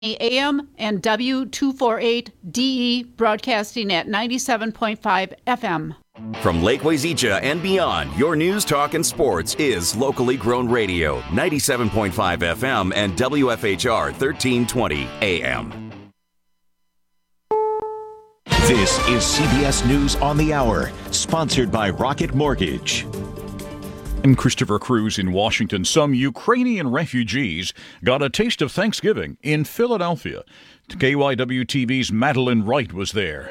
AM and W248DE broadcasting at 97.5 FM. From Lake Wazeecha and beyond, your news, talk, and sports is locally grown radio, 97.5 FM and WFHR 1320 AM. This is CBS News on the Hour, sponsored by Rocket Mortgage. I'm Christopher Cruz in Washington. Some Ukrainian refugees got a taste of Thanksgiving in Philadelphia. KYW-TV's Madeline Wright was there.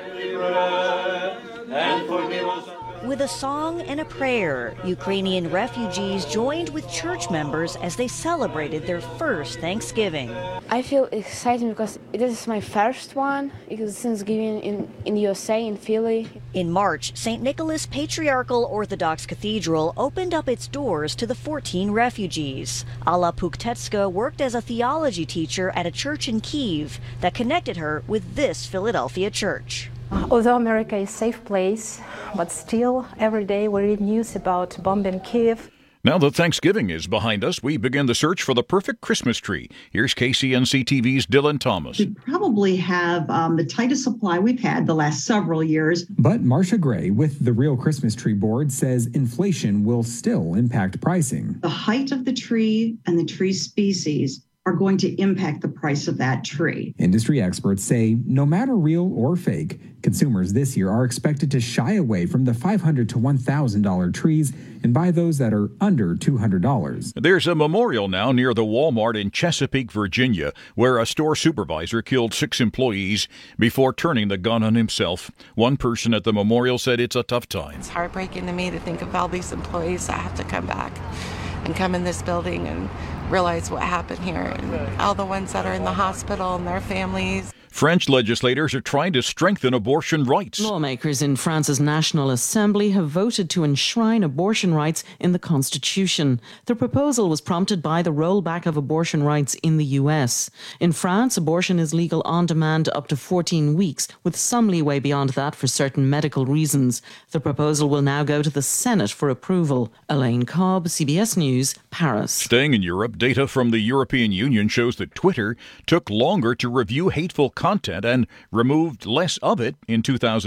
With a song and a prayer, Ukrainian refugees joined with church members as they celebrated their first Thanksgiving. I feel excited because this is my first one. It's Thanksgiving in USA, in Philly. In March, St. Nicholas Patriarchal Orthodox Cathedral opened up its doors to the 14 refugees. Alla Puktetska worked as a theology teacher at a church in Kyiv that connected her with this Philadelphia church. Although America is a safe place, but still, every day we read news about bombing Kyiv. Now that Thanksgiving is behind us, we begin the search for the perfect Christmas tree. Here's KCNC-TV's Dylan Thomas. We probably have the tightest supply we've had the last several years. But Marcia Gray with the Real Christmas Tree Board says inflation will still impact pricing. The height of the tree and the tree species are going to impact the price of that tree. Industry experts say no matter real or fake, consumers this year are expected to shy away from the $500 to $1,000 trees and buy those that are under $200. There's a memorial now near the Walmart in Chesapeake, Virginia, where a store supervisor killed 6 employees before turning the gun on himself. One person at the memorial said it's a tough time. It's heartbreaking to me to think of all these employees that have to come back and come in this building and realize what happened here, and all the ones that are in the hospital and their families. French legislators are trying to strengthen abortion rights. Lawmakers in France's National Assembly have voted to enshrine abortion rights in the Constitution. The proposal was prompted by the rollback of abortion rights in the US. In France, abortion is legal on demand up to 14 weeks, with some leeway beyond that for certain medical reasons. The proposal will now go to the Senate for approval. Elaine Cobb, CBS News, Paris. Staying in Europe, data from the European Union shows that Twitter took longer to review hateful content and removed less of it in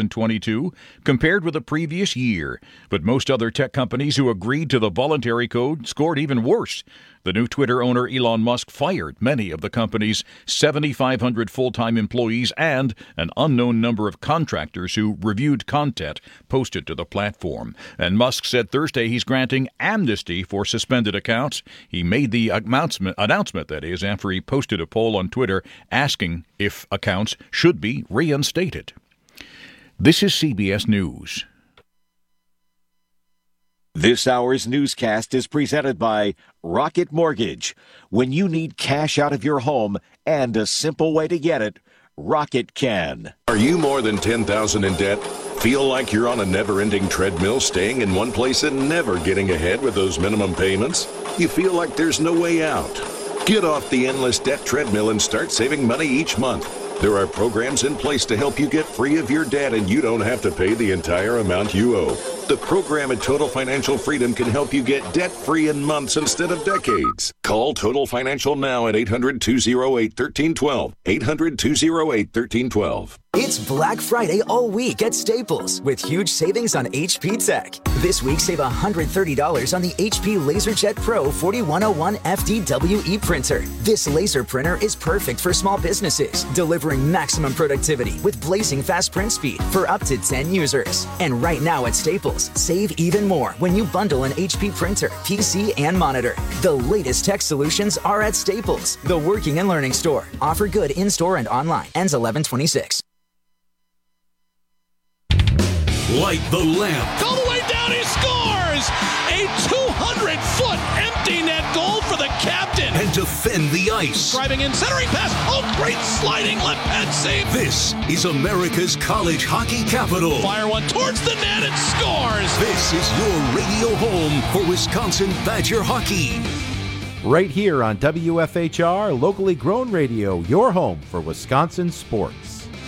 2022 compared with the previous year. But most other tech companies who agreed to the voluntary code scored even worse. The new Twitter owner Elon Musk fired many of the company's 7,500 full-time employees and an unknown number of contractors who reviewed content posted to the platform. And Musk said Thursday he's granting amnesty for suspended accounts. He made the announcement, that is, after he posted a poll on Twitter asking if accounts should be reinstated. This is CBS News. This hour's newscast is presented by Rocket Mortgage. When you need cash out of your home and a simple way to get it, Rocket can. Are you more than $10,000 in debt? Feel like you're on a never-ending treadmill, staying in one place and never getting ahead with those minimum payments? You feel like there's no way out? Get off the endless debt treadmill and start saving money each month. There are programs in place to help you get free of your debt, and you don't have to pay the entire amount you owe. The program at Total Financial Freedom can help you get debt-free in months instead of decades. Call Total Financial now at 800-208-1312. 800-208-1312. It's Black Friday all week at Staples with huge savings on HP Tech. This week, save $130 on the HP LaserJet Pro 4101 FDWE printer. This laser printer is perfect for small businesses, delivering maximum productivity with blazing fast print speed for up to 10 users. And right now at Staples, save even more when you bundle an HP printer, PC, and monitor. The latest tech solutions are at Staples, the working and learning store. Offer good in-store and online. Ends 11/26. Light the lamp. All the way down, he scores! A 200-foot empty net goal for the captain. And defend the ice. Driving in, centering pass. Oh, great sliding left pad save. This is America's college hockey capital. Fire one towards the net and scores. This is your radio home for Wisconsin Badger hockey. Right here on WFHR, locally grown radio, your home for Wisconsin sports.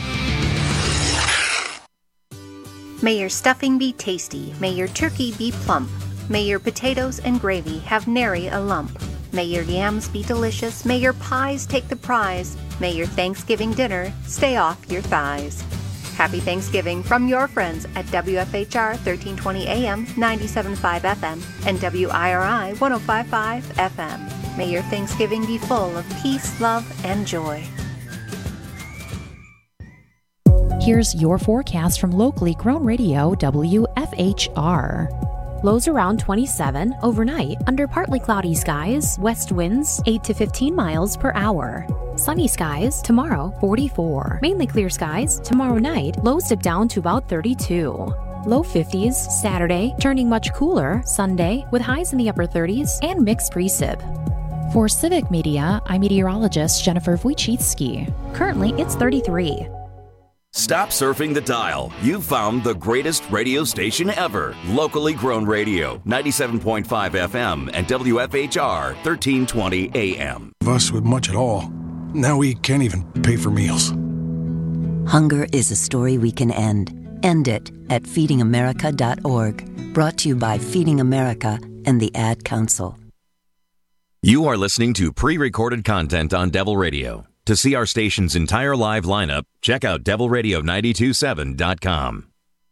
May your stuffing be tasty. May your turkey be plump. May your potatoes and gravy have nary a lump. May your yams be delicious. May your pies take the prize. May your Thanksgiving dinner stay off your thighs. Happy Thanksgiving from your friends at WFHR 1320 AM, 97.5 FM, and WIRI 105.5 FM. May your Thanksgiving be full of peace, love, and joy. Here's your forecast from locally grown radio WFHR. Lows around 27 overnight under partly cloudy skies, west winds 8 to 15 miles per hour. Sunny skies tomorrow 44. Mainly clear skies tomorrow night, lows dip down to about 32. Low 50s Saturday, turning much cooler Sunday with highs in the upper 30s and mixed precip. For Civic Media, I'm meteorologist Jennifer Wojcicki. Currently, it's 33. Stop surfing the dial. You've found the greatest radio station ever. Locally grown radio, 97.5 FM and WFHR 1320 AM. Of us with much at all. Now we can't even pay for meals. Hunger is a story we can end. End it at feedingamerica.org. Brought to you by Feeding America and the Ad Council. You are listening to pre-recorded content on Devil Radio. To see our station's entire live lineup, check out devilradio927.com.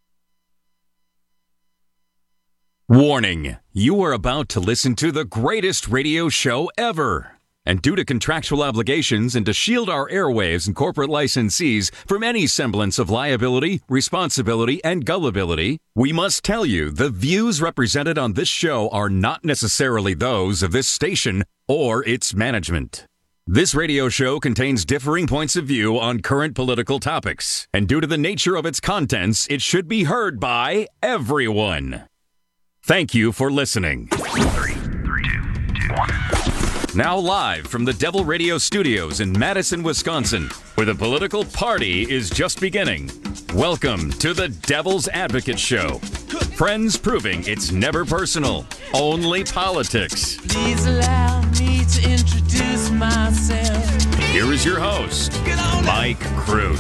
Warning! You are about to listen to the greatest radio show ever. And due to contractual obligations and to shield our airwaves and corporate licensees from any semblance of liability, responsibility, and gullibility, we must tell you the views represented on this show are not necessarily those of this station or its management. This radio show contains differing points of view on current political topics, and due to the nature of its contents, it should be heard by everyone. Thank you for listening. 3, 2, 1. Now live from the Devil Radio studios in Madison, Wisconsin, where the political party is just beginning. Welcome to the Devil's Advocate Show. Friends proving it's never personal, only politics. Please allow me to introduce myself. Here is your host, Mike Crute.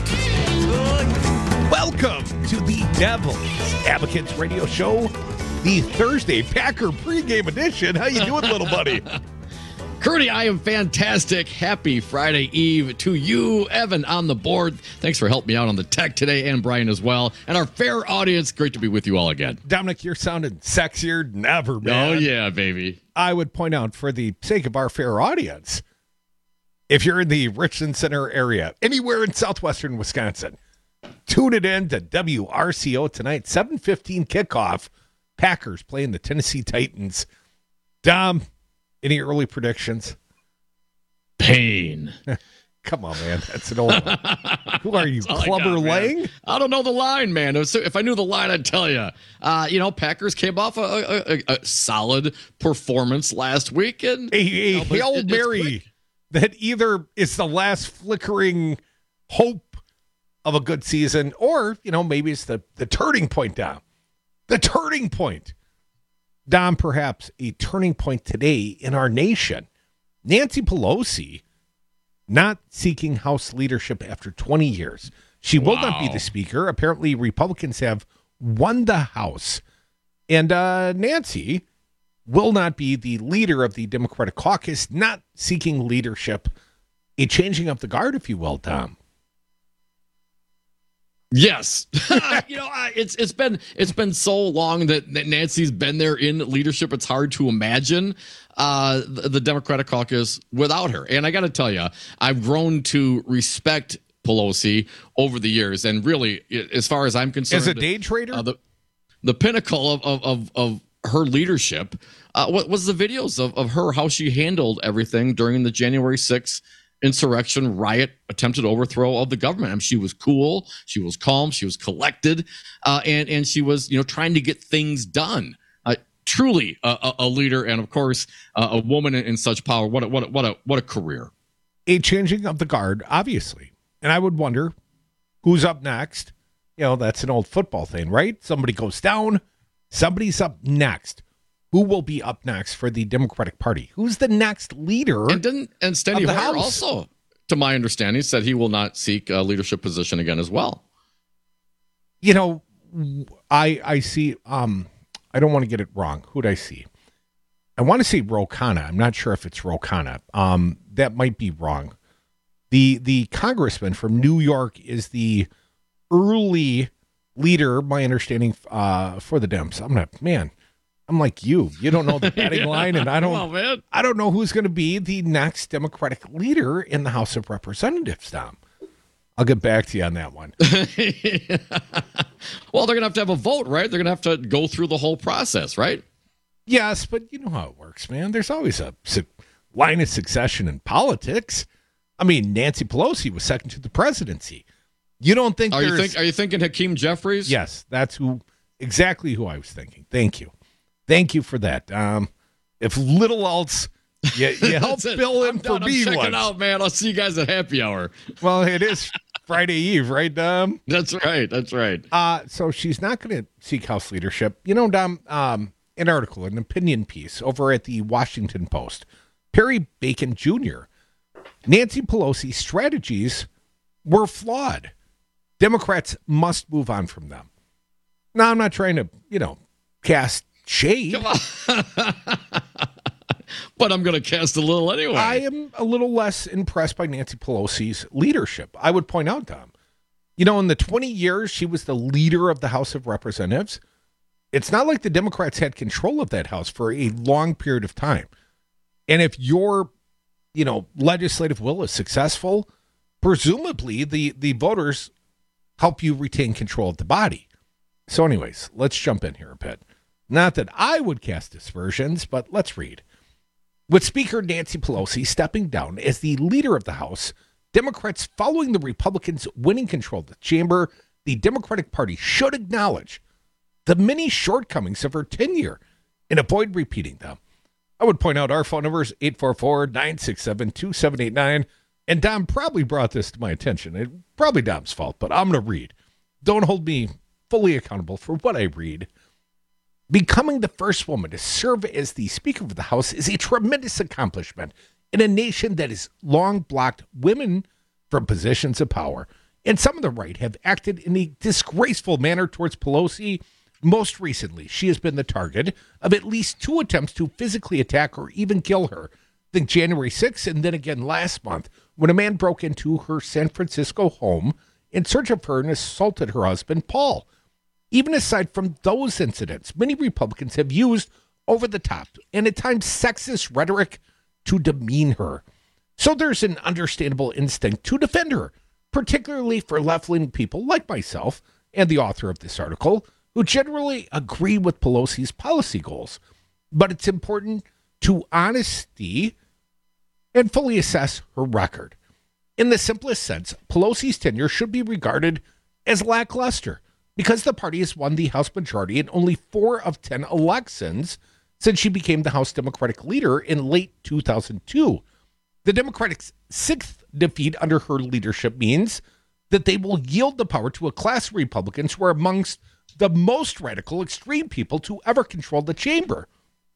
Welcome to the Devil's Advocates Radio Show, the Thursday Packer pregame edition. How you doing, little buddy? Curdy, I am fantastic. Happy Friday Eve to you, Evan, on the board. Thanks for helping me out on the tech today, and Brian as well. And our fair audience, great to be with you all again. Dominic, you're sounding sexier than ever, man. Oh, yeah, baby. I would point out, for the sake of our fair audience, if you're in the Richland Center area, anywhere in southwestern Wisconsin, tune it in to WRCO tonight, 7:15 kickoff. Packers playing the Tennessee Titans. Dom, any early predictions? Pain. Come on, man. That's an old one. Who are you, Clubber Lang? I don't know the line, man. If I knew the line, I'd tell you. Packers came off a solid performance last week. And, a Hail Mary that either is the last flickering hope of a good season or, maybe it's the turning point down. The turning point. Dom, perhaps a turning point today in our nation. Nancy Pelosi not seeking House leadership after 20 years. She will not be the speaker. Apparently, Republicans have won the House. And Nancy will not be the leader of the Democratic caucus, not seeking leadership. A changing of the guard, if you will, Dom. Yes. It's been so long that Nancy's been there in leadership. It's hard to imagine the Democratic caucus without her. And I got to tell you, I've grown to respect Pelosi over the years. And really, as far as I'm concerned, as a day trader, the pinnacle of her leadership was the videos of her, how she handled everything during the January 6th insurrection, riot, attempted overthrow of the government. I mean, she was cool, she was calm, she was collected, and she was, trying to get things done. Truly a leader, and of course, a woman in such power. What a career! A changing of the guard, obviously, and I would wonder who's up next. That's an old football thing, right? Somebody goes down, somebody's up next. Who will be up next for the Democratic Party? Who's the next leader? And Steny Hoyer also, to my understanding, said he will not seek a leadership position again as well. I see. I don't want to get it wrong. Who'd I see? I want to say Ro Khanna. I'm not sure if it's Ro Khanna. That might be wrong. The congressman from New York is the early leader, my understanding, for the Dems. I'm like you. You don't know the batting line, and I don't know who's going to be the next Democratic leader in the House of Representatives, Tom. I'll get back to you on that one. Well, they're going to have a vote, right? They're going to have to go through the whole process, right? Yes, but you know how it works, man. There's always a line of succession in politics. I mean, Nancy Pelosi was second to the presidency. You don't think Are you thinking Hakeem Jeffries? Yes, that's exactly who I was thinking. Thank you for that. If little else, you help fill in for me. I'm checking out, man. I'll see you guys at happy hour. Well, it is Friday Eve, right, Dom? That's right. So she's not going to seek House leadership. You know, Dom, an article, an opinion piece over at the Washington Post. Perry Bacon Jr. Nancy Pelosi's strategies were flawed. Democrats must move on from them. Now, I'm not trying to, cast shade. But I'm going to cast a little anyway. I am a little less impressed by Nancy Pelosi's leadership. I would point out, Tom, in the 20 years she was the leader of the House of Representatives, it's not like the Democrats had control of that House for a long period of time. And if your, legislative will is successful, presumably the voters help you retain control of the body. So anyways, let's jump in here a bit. Not that I would cast aspersions, but let's read. With Speaker Nancy Pelosi stepping down as the leader of the House, Democrats following the Republicans winning control of the chamber, the Democratic Party should acknowledge the many shortcomings of her tenure and avoid repeating them. I would point out our phone number is 844-967-2789. And Dom probably brought this to my attention. It's probably Dom's fault, but I'm going to read. Don't hold me fully accountable for what I read. Becoming the first woman to serve as the Speaker of the House is a tremendous accomplishment in a nation that has long blocked women from positions of power. And some of the right have acted in a disgraceful manner towards Pelosi. Most recently, she has been the target of at least 2 attempts to physically attack or even kill her. I think January 6th and then again last month when a man broke into her San Francisco home in search of her and assaulted her husband, Paul. Even aside from those incidents, many Republicans have used over-the-top and at times sexist rhetoric to demean her. So there's an understandable instinct to defend her, particularly for left-leaning people like myself and the author of this article, who generally agree with Pelosi's policy goals. But it's important to honesty and fully assess her record. In the simplest sense, Pelosi's tenure should be regarded as lackluster because the party has won the House majority in only 4 of 10 elections since she became the House Democratic leader in late 2002. The Democrats' 6th defeat under her leadership means that they will yield the power to a class of Republicans who are amongst the most radical, extreme people to ever control the chamber.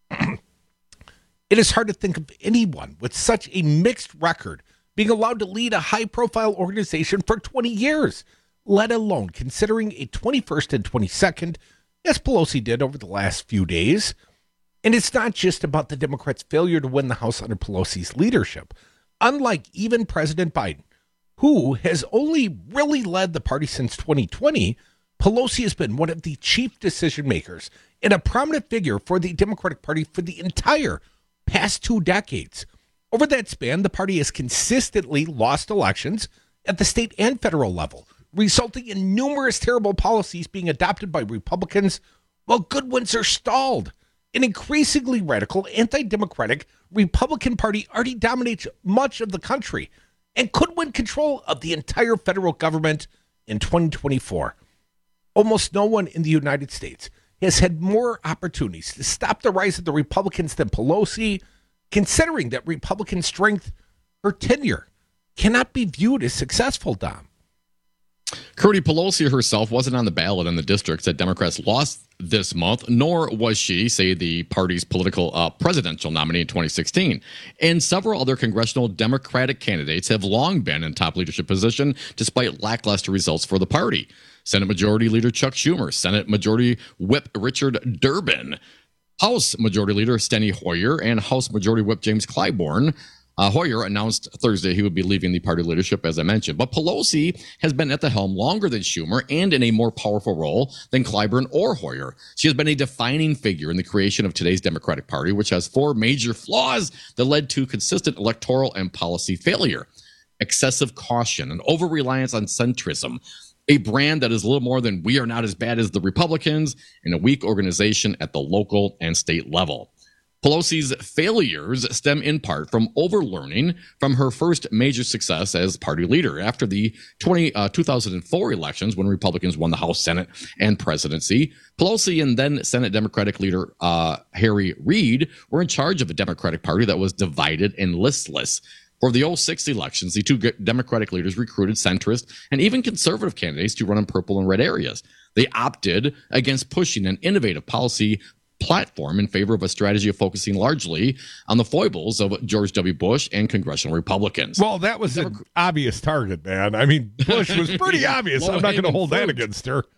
It is hard to think of anyone with such a mixed record being allowed to lead a high-profile organization for 20 years, let alone considering a 21st and 22nd, as Pelosi did over the last few days. And it's not just about the Democrats' failure to win the House under Pelosi's leadership. Unlike even President Biden, who has only really led the party since 2020, Pelosi has been one of the chief decision makers and a prominent figure for the Democratic Party for the entire past 2 decades. Over that span, the party has consistently lost elections at the state and federal level, resulting in numerous terrible policies being adopted by Republicans, while good ones are stalled. An increasingly radical, anti-democratic Republican Party already dominates much of the country and could win control of the entire federal government in 2024. Almost no one in the United States has had more opportunities to stop the rise of the Republicans than Pelosi, considering that Republican strength, her tenure, cannot be viewed as successful, Dom. Cody, Pelosi herself wasn't on the ballot in the districts that Democrats lost this month, nor was she, say, the party's political presidential nominee in 2016. And several other congressional Democratic candidates have long been in top leadership position despite lackluster results for the party. Senate Majority Leader Chuck Schumer, Senate Majority Whip Richard Durbin, House Majority Leader Steny Hoyer and House Majority Whip James Clyburn. Hoyer announced Thursday he would be leaving the party leadership, as I mentioned. But Pelosi has been at the helm longer than Schumer and in a more powerful role than Clyburn or Hoyer. She has been a defining figure in the creation of today's Democratic Party, which has 4 major flaws that led to consistent electoral and policy failure. Excessive caution, an over-reliance on centrism, a brand that is little more than we are not as bad as the Republicans, and a weak organization at the local and state level. Pelosi's failures stem in part from overlearning from her first major success as party leader. After the 2004 elections, when Republicans won the House, Senate, and presidency, Pelosi and then Senate Democratic leader Harry Reid were in charge of a Democratic Party that was divided and listless. For the 2006 elections, the 2 Democratic leaders recruited centrist and even conservative candidates to run in purple and red areas. They opted against pushing an innovative policy platform in favor of a strategy of focusing largely on the foibles of George W. Bush and congressional Republicans. Well, that was an obvious target, man. I mean, Bush was pretty obvious. I'm not going to hold that against her.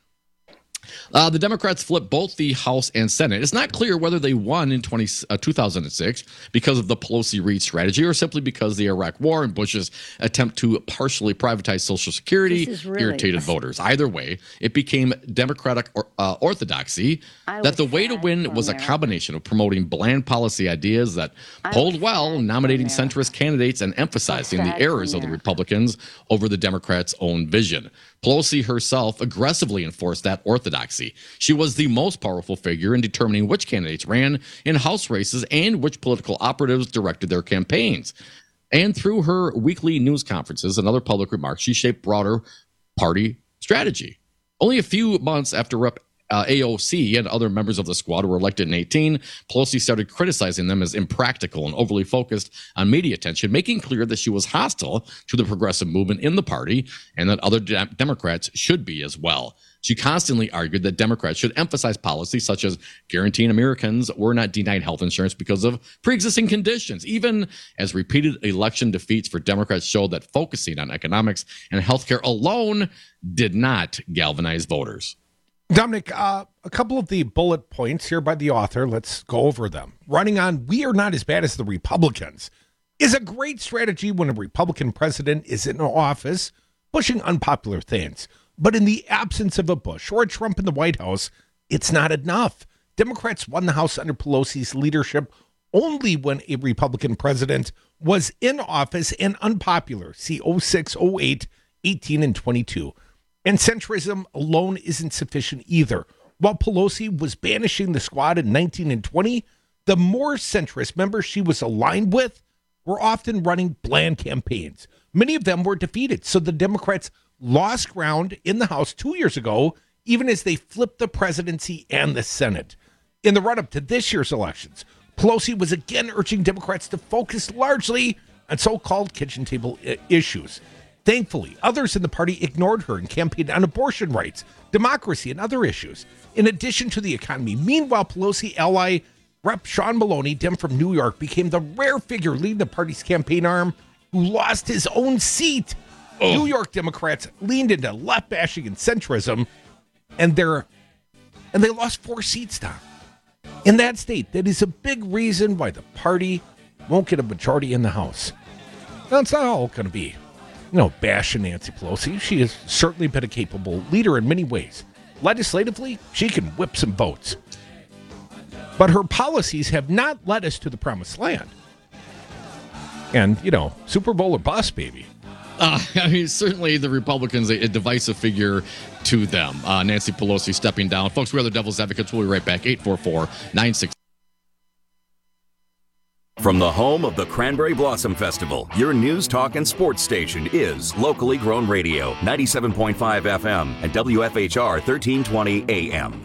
The Democrats flipped both the House and Senate. It's not clear whether they won in 2006 because of the Pelosi-Reid strategy or simply because the Iraq War and Bush's attempt to partially privatize Social Security irritated voters. Either way, it became Democratic orthodoxy that the way to win was a combination of promoting bland policy ideas that polled well, nominating centrist candidates, and emphasizing the errors of the Republicans over the Democrats' own vision. Pelosi herself aggressively enforced that orthodoxy. She was the most powerful figure in determining which candidates ran in House races and which political operatives directed their campaigns. And through her weekly news conferences and other public remarks, she shaped broader party strategy. Only a few months after Rep. AOC and other members of the squad were elected in 2018, Pelosi started criticizing them as impractical and overly focused on media attention, making clear that she was hostile to the progressive movement in the party and that other Democrats should be as well. She constantly argued that Democrats should emphasize policies such as guaranteeing Americans were not denied health insurance because of pre-existing conditions, even as repeated election defeats for Democrats showed that focusing on economics and healthcare alone did not galvanize voters. Dominic, a couple of the bullet points here by the author. Let's go over them. Running on "we are not as bad as the Republicans" is a great strategy when a Republican president is in office pushing unpopular things. But in the absence of a Bush or a Trump in the White House, it's not enough. Democrats won the House under Pelosi's leadership only when a Republican president was in office and unpopular. See 06, 08, 18, and 22. And centrism alone isn't sufficient either. While Pelosi was banishing the squad in 19 and 20, the more centrist members she was aligned with were often running bland campaigns. Many of them were defeated, so the Democrats lost ground in the House 2 years ago, even as they flipped the presidency and the Senate. In the run-up to this year's elections, Pelosi was again urging Democrats to focus largely on so-called kitchen table issues. Thankfully, others in the party ignored her and campaigned on abortion rights, democracy, and other issues, in addition to the economy. Meanwhile, Pelosi ally Rep. Sean Maloney, Dem from New York, became the rare figure leading the party's campaign arm who lost his own seat. New York Democrats leaned into left bashing and centrism, and they lost 4 seats down. In that state, that is a big reason why the party won't get a majority in the House. Now, it's not all going to be bashing Nancy Pelosi. She has certainly been a capable leader in many ways. Legislatively, she can whip some votes. But her policies have not led us to the promised land. And, Super Bowl or bust, baby. Certainly the Republicans, a divisive figure to them. Nancy Pelosi stepping down. Folks, we are the Devil's Advocates. We'll be right back. 844-96. From the home of the Cranberry Blossom Festival, your news, talk, and sports station is Locally Grown Radio, 97.5 FM and WFHR 1320 AM.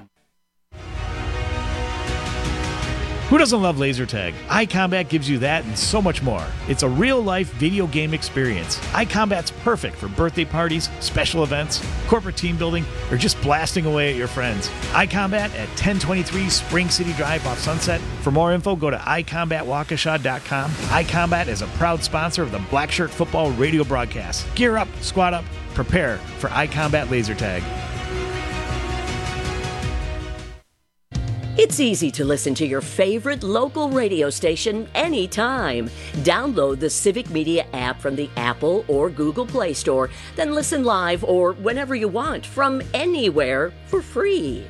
Who doesn't love laser tag? iCombat gives you that and so much more. It's a real-life video game experience. iCombat's perfect for birthday parties, special events, corporate team building, or just blasting away at your friends. iCombat at 1023 Spring City Drive off Sunset. For more info, go to iCombatWaukesha.com. iCombat is a proud sponsor of the Black Shirt Football radio broadcast. Gear up, squad up, prepare for iCombat laser tag. It's easy to listen to your favorite local radio station anytime. Download the Civic Media app from the Apple or Google Play Store, then listen live or whenever you want from anywhere for free.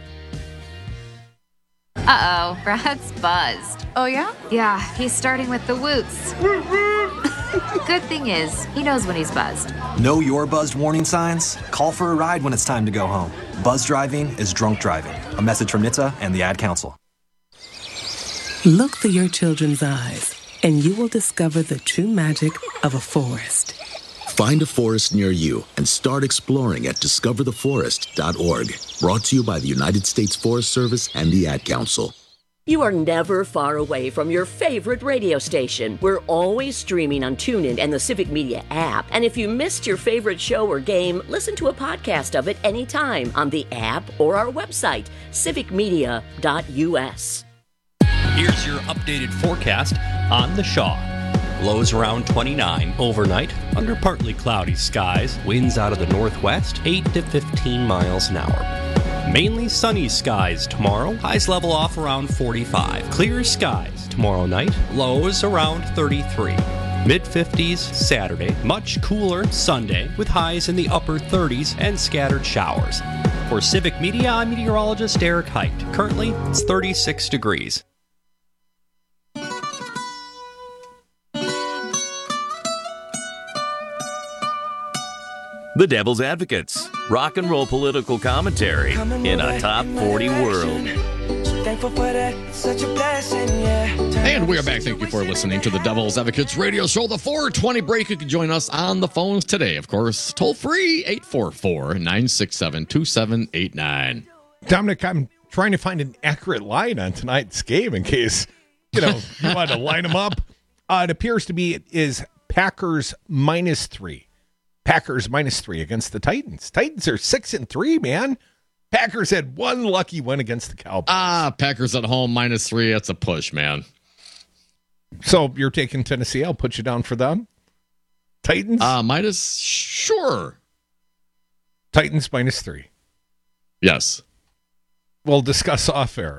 Uh-oh, Brad's buzzed. Oh, yeah? Yeah, he's starting with the woots. Good thing is, he knows when he's buzzed. Know your buzzed warning signs? Call for a ride when it's time to go home. Buzz driving is drunk driving. A message from NHTSA and the Ad Council. Look through your children's eyes, and you will discover the true magic of a forest. Find a forest near you and start exploring at discovertheforest.org. Brought to you by the United States Forest Service and the Ad Council. You are never far away from your favorite radio station. We're always streaming on TuneIn and the Civic Media app. And if you missed your favorite show or game, listen to a podcast of it anytime on the app or our website, civicmedia.us. Here's your updated forecast on the Shaw. Lows around 29 overnight, under partly cloudy skies, winds out of the northwest, 8 to 15 miles an hour. Mainly sunny skies tomorrow, highs level off around 45. Clear skies tomorrow night, lows around 33. Mid-50s Saturday, much cooler Sunday with highs in the upper 30s and scattered showers. For Civic Media, I'm meteorologist Eric Height. Currently, it's 36 degrees. The Devil's Advocates, rock and roll political commentary in a top 40 world. And we are back. Thank you for listening to the Devil's Advocates radio show, the 420 break. You can join us on the phones today, of course. Toll free, 844-967-2789. Dominic, I'm trying to find an accurate line on tonight's game in case, you want to line them up. It appears to be is Packers -3. Packers -3 against the Titans. Titans are 6-3, man. Packers had one lucky win against the Cowboys. Packers at home -3. That's a push, man. So you're taking Tennessee. I'll put you down for them. Titans? Sure. Titans -3. Yes. We'll discuss off air.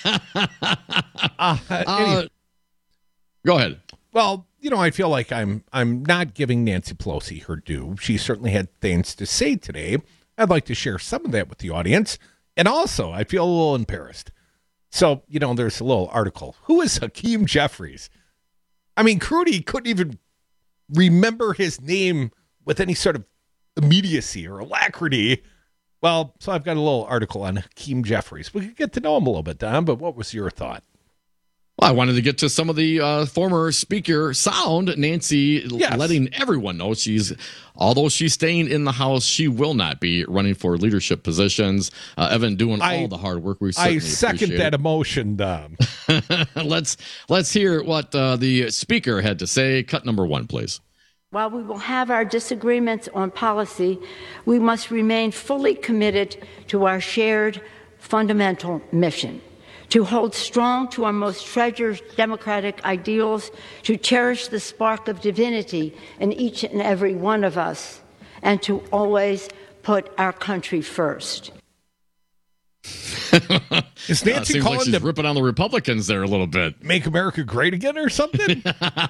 Go ahead. Well, I feel like I'm not giving Nancy Pelosi her due. She certainly had things to say today. I'd like to share some of that with the audience. And also, I feel a little embarrassed. So, there's a little article. Who is Hakeem Jeffries? I mean, Crudy couldn't even remember his name with any sort of immediacy or alacrity. Well, so I've got a little article on Hakeem Jeffries. We could get to know him a little bit, Don, but what was your thought? Well, I wanted to get to some of the former speaker sound. Nancy letting everyone know although she's staying in the House, she will not be running for leadership positions. Evan doing all the hard work. We certainly second that emotion, Dom. Let's hear what the speaker had to say. Cut number 1, please. While we will have our disagreements on policy, we must remain fully committed to our shared fundamental mission. To hold strong to our most treasured democratic ideals, to cherish the spark of divinity in each and every one of us, and to always put our country first. Is Nancy calling like she's ripping on the Republicans there a little bit? Make America great again or something?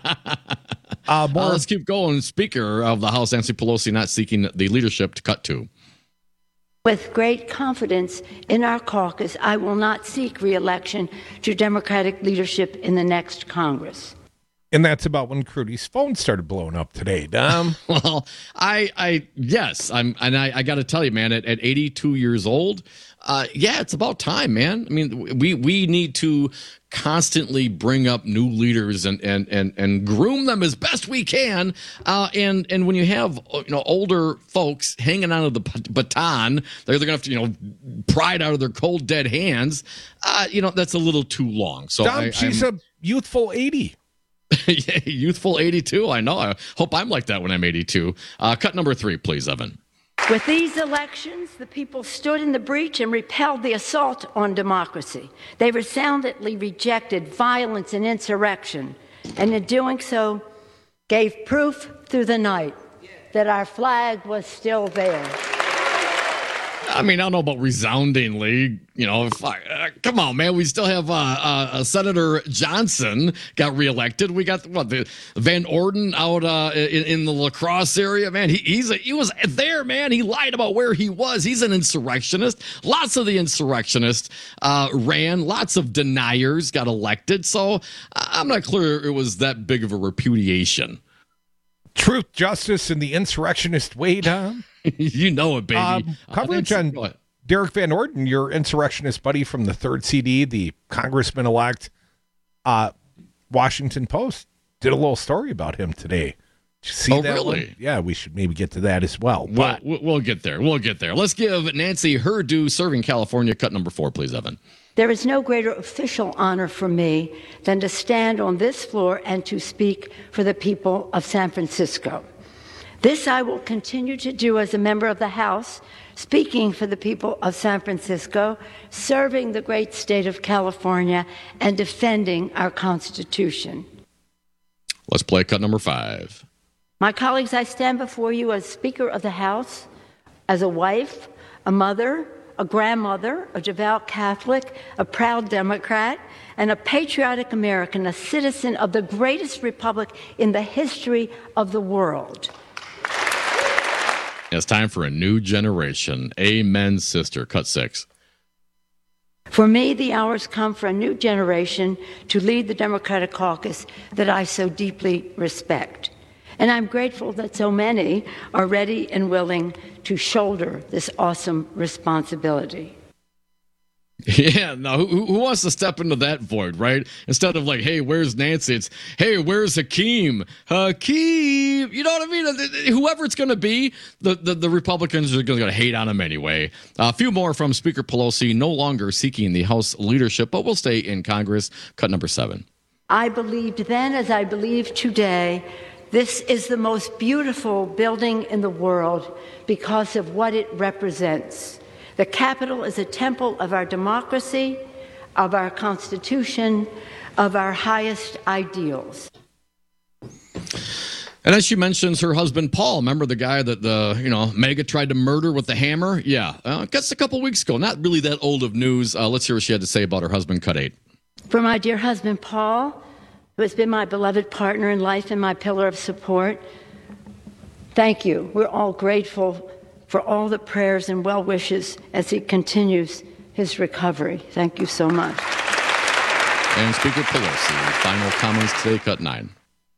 Let's keep going. Speaker of the House, Nancy Pelosi, not seeking the leadership to cut to. With great confidence in our caucus, I will not seek re-election to Democratic leadership in the next Congress. And that's about when Crudy's phone started blowing up today, Dom. Well, I got to tell you, man, at 82 years old, it's about time, man. I mean, we need to constantly bring up new leaders and groom them as best we can. And when you have older folks hanging out of the baton, they're going to have to pry it out of their cold dead hands. That's a little too long. So Dom, she's a youthful 80. Yeah, youthful 82. I know. I hope I'm like that when I'm 82. Cut number 3, please, Evan. With these elections, the people stood in the breach and repelled the assault on democracy. They resoundingly rejected violence and insurrection, and in doing so, gave proof through the night that our flag was still there. I mean, I don't know about resoundingly, come on, man. We still have Senator Johnson got reelected. We got the Van Orden out in the La Crosse area, man. He was there, man. He lied about where he was. He's an insurrectionist. Lots of the insurrectionists ran. Lots of deniers got elected. So I'm not clear it was that big of a repudiation. Truth, justice, and the insurrectionist way, Tom. You know it, baby. Coverage on Derek Van Orden, your insurrectionist buddy from the 3rd CD, the congressman-elect. Washington Post did a little story about him today. Did you see that? Really? One? Yeah, we should maybe get to that as well. But we'll get there. We'll get there. Let's give Nancy her due serving California. Cut number 4, please, Evan. There is no greater official honor for me than to stand on this floor and to speak for the people of San Francisco. This I will continue to do as a member of the House, speaking for the people of San Francisco, serving the great state of California, and defending our Constitution. Let's play cut number 5. My colleagues, I stand before you as Speaker of the House, as a wife, a mother, a grandmother, a devout Catholic, a proud Democrat, and a patriotic American, a citizen of the greatest republic in the history of the world. It's time for a new generation. Amen, sister. Cut 6. For me, the hour's come for a new generation to lead the Democratic caucus that I so deeply respect. And I'm grateful that so many are ready and willing to shoulder this awesome responsibility. Yeah, no, who wants to step into that void, right? Instead of like, hey, where's Nancy? It's, hey, where's Hakeem? Hakeem! You know what I mean? Whoever it's going to be, the Republicans are going to hate on him anyway. A few more from Speaker Pelosi, no longer seeking the House leadership, but will stay in Congress. Cut number 7. I believed then, as I believe today, this is the most beautiful building in the world because of what it represents. The Capitol is a temple of our democracy, of our Constitution, of our highest ideals. And as she mentions her husband, Paul, remember the guy that MAGA tried to murder with the hammer? Yeah, just a couple weeks ago. Not really that old of news. Let's hear what she had to say about her husband, cut 8. For my dear husband, Paul, who has been my beloved partner in life and my pillar of support, thank you. We're all grateful for all the prayers and well wishes as he continues his recovery. Thank you so much. And Speaker Pelosi, final comments today, cut 9.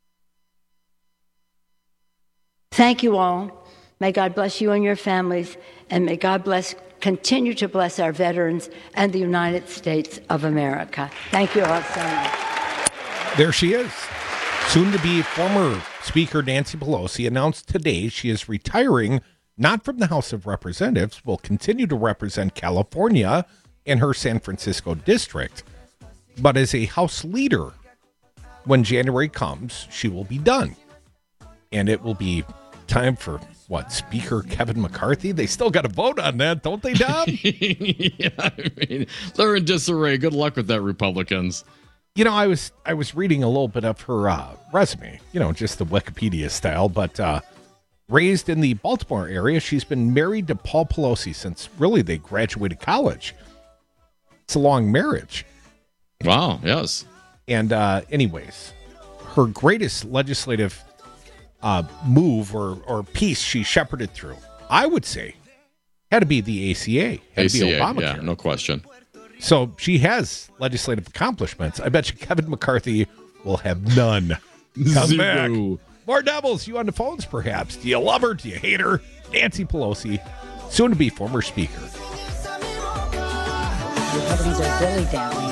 Thank you all. May God bless you and your families, and may God continue to bless our veterans and the United States of America. Thank you all so much. There she is. Soon to be former Speaker Nancy Pelosi announced today she is retiring, not from the House of Representatives, will continue to represent California in her San Francisco district, but as a House leader, when January comes, she will be done. And it will be time for, Speaker Kevin McCarthy? They still got to vote on that, don't they, Dom? Yeah, I mean, they're in disarray. Good luck with that, Republicans. I was reading a little bit of her resume, just the Wikipedia style, but raised in the Baltimore area, she's been married to Paul Pelosi since really they graduated college. It's a long marriage. Wow, yes. And anyways, her greatest legislative move or piece she shepherded through, I would say, had to be the ACA. Had to be Obamacare. Yeah, no question. So she has legislative accomplishments. I bet you Kevin McCarthy will have none. Come back. More Devils, you on the phones, perhaps. Do you love her? Do you hate her? Nancy Pelosi, soon to be former Speaker. Republicans are really down.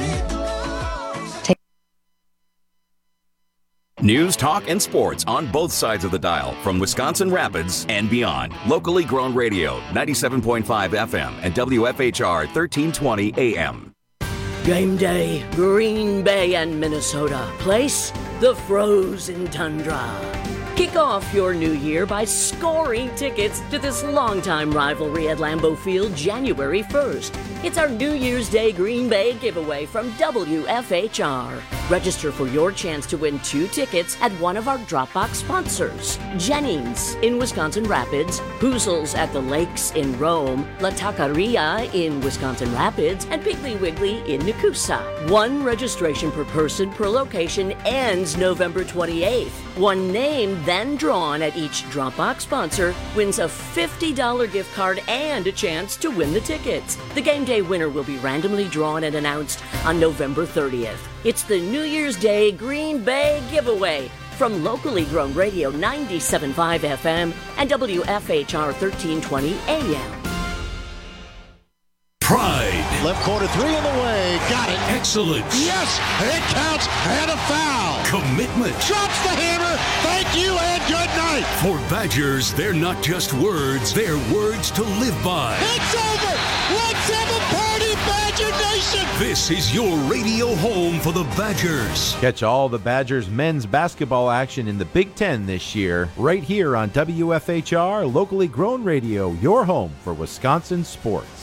News, talk, and sports on both sides of the dial from Wisconsin Rapids and beyond. Locally grown radio, 97.5 FM and WFHR 1320 AM. Game day, Green Bay and Minnesota. Place, the frozen tundra. Kick off your new year by scoring tickets to this longtime rivalry at Lambeau Field January 1st. It's our New Year's Day Green Bay giveaway from WFHR. Register for your chance to win 2 tickets at one of our Dropbox sponsors. Jennings in Wisconsin Rapids, Hoozles at the Lakes in Rome, La Taqueria in Wisconsin Rapids, and Piggly Wiggly in Nakusa. 1 registration per person per location ends November 28th. 1 name then drawn at each Dropbox sponsor wins a $50 gift card and a chance to win the tickets. The game day winner will be randomly drawn and announced on November 30th. It's the New Year's Day Green Bay giveaway from locally grown radio 97.5 FM and WFHR 1320 AM. Pride. Left corner 3 in the way. Got it. Excellence. Yes, it counts and a foul. Commitment. Drops the hammer. Thank you and good night. For Badgers, they're not just words, they're words to live by. It's over. Let's have a party, Badger Nation. This is your radio home for the Badgers. Catch all the Badgers men's basketball action in the Big Ten this year, right here on WFHR, locally grown radio, your home for Wisconsin sports.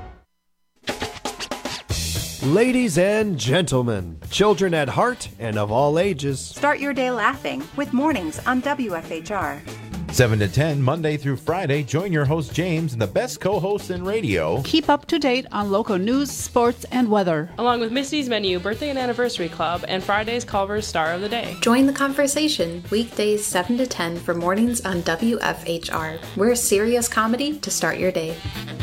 Ladies and gentlemen, children at heart and of all ages, start your day laughing with Mornings on WFHR. 7 to 10, Monday through Friday, join your host James and the best co-hosts in radio. Keep up to date on local news, sports, and weather. Along with Misty's Menu, Birthday and Anniversary Club, and Friday's Culver's Star of the Day. Join the conversation weekdays 7 to 10 for Mornings on WFHR. We're serious comedy to start your day.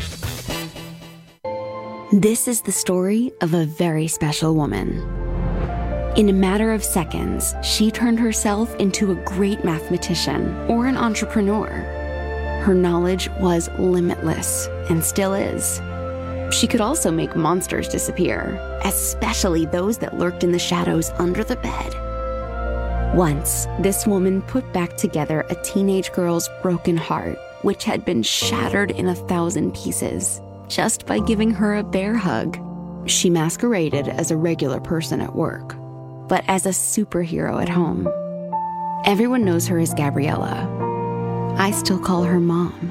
This is the story of a very special woman. In a matter of seconds, she turned herself into a great mathematician or an entrepreneur. Her knowledge was limitless and still is. She could also make monsters disappear, especially those that lurked in the shadows under the bed. Once, this woman put back together a teenage girl's broken heart, which had been shattered in 1,000 pieces, just by giving her a bear hug. She masqueraded as a regular person at work, but as a superhero at home. Everyone knows her as Gabriella. I still call her Mom.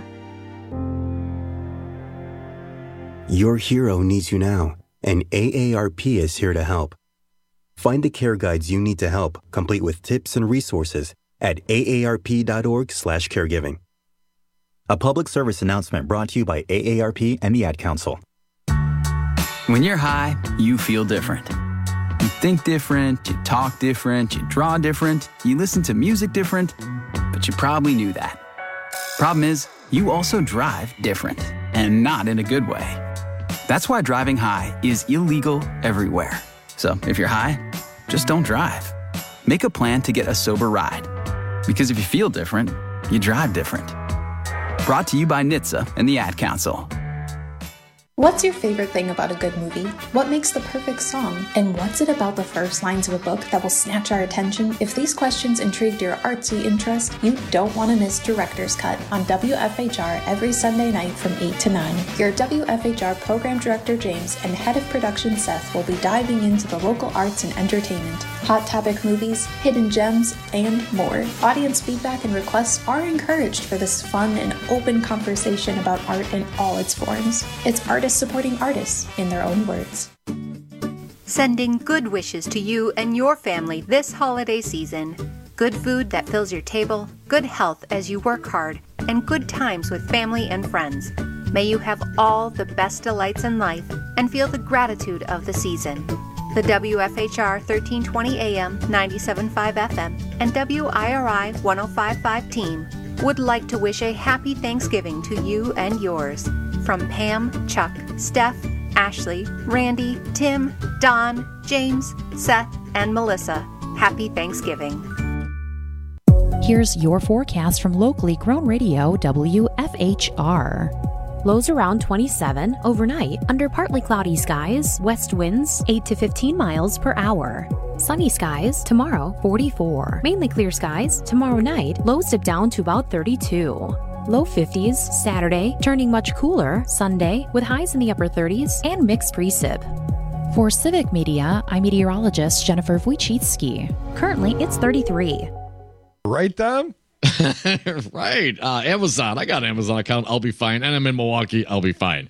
Your hero needs you now, and AARP is here to help. Find the care guides you need to help, complete with tips and resources at aarp.org/caregiving. A public service announcement brought to you by AARP and the Ad Council. When you're high, you feel different. You think different, you talk different, you draw different, you listen to music different, but you probably knew that. Problem is, you also drive different, and not in a good way. That's why driving high is illegal everywhere. So if you're high, just don't drive. Make a plan to get a sober ride. Because if you feel different, you drive different. Brought to you by NHTSA and the Ad Council. What's your favorite thing about a good movie? What makes the perfect song? And what's it about the first lines of a book that will snatch our attention? If these questions intrigued your artsy interest, you don't want to miss Director's Cut on WFHR every Sunday night from 8 to 9. Your WFHR Program Director James and Head of Production Seth will be diving into the local arts and entertainment, hot topic movies, hidden gems, and more. Audience feedback and requests are encouraged for this fun and open conversation about art in all its forms. It's artists supporting artists in their own words. Sending good wishes to you and your family this holiday season. Good food that fills your table, good health as you work hard, and good times with family and friends. May you have all the best delights in life and feel the gratitude of the season. The WFHR 1320 AM, 97.5 FM, and WIRI 105.5 team would like to wish a happy Thanksgiving to you and yours. From Pam, Chuck, Steph, Ashley, Randy, Tim, Don, James, Seth, and Melissa. Happy Thanksgiving. Here's your forecast from locally grown radio WFHR. Lows around 27 overnight under partly cloudy skies, west winds 8 to 15 miles per hour. Sunny skies tomorrow 44. Mainly clear skies tomorrow night, lows dip down to about 32. Low 50s Saturday, turning much cooler Sunday with highs in the upper 30s and mixed precip. For Civic Media, I'm meteorologist Jennifer Wojcicki. Currently, it's 33. Right, Dom? Right. Amazon. I got an Amazon account. I'll be fine. And I'm in Milwaukee. I'll be fine.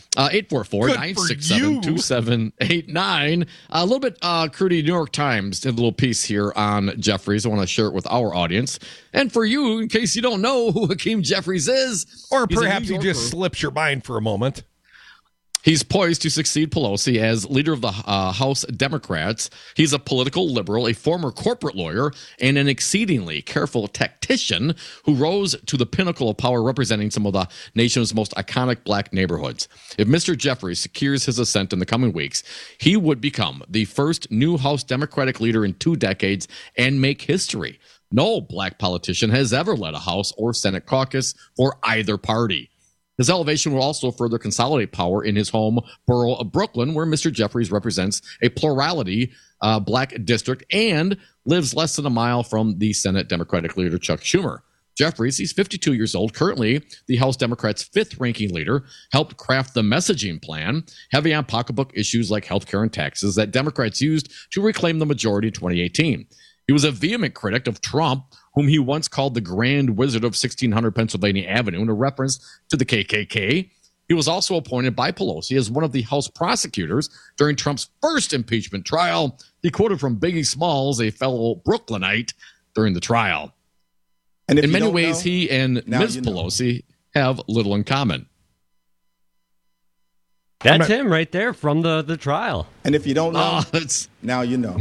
844-967-2789. A little bit, Crudy, New York Times did a little piece here on Jeffries. I want to share it with our audience. And for you, in case you don't know who Hakeem Jeffries is. Or perhaps he just slips your mind for a moment. He's poised to succeed Pelosi as leader of the House Democrats. He's a political liberal, a former corporate lawyer, and an exceedingly careful tactician who rose to the pinnacle of power representing some of the nation's most iconic black neighborhoods. If Mr. Jeffries secures his ascent in the coming weeks, he would become the first new House Democratic leader in 2 decades and make history. No black politician has ever led a House or Senate caucus for either party. His elevation will also further consolidate power in his home borough of Brooklyn, where Mr. Jeffries represents a plurality black district and lives less than a mile from the Senate Democratic leader Chuck Schumer. Jeffries, he's 52 years old, currently the House Democrats' 5th-ranking leader, helped craft the messaging plan, heavy on pocketbook issues like health care and taxes that Democrats used to reclaim the majority in 2018. He was a vehement critic of Trump, whom he once called the Grand Wizard of 1600 Pennsylvania Avenue in a reference to the KKK. He was also appointed by Pelosi as one of the House prosecutors during Trump's first impeachment trial. He quoted from Biggie Smalls, a fellow Brooklynite, during the trial. And in many ways, he and Ms. Pelosi have little in common. That's him right there from the trial. And if you don't know, now you know.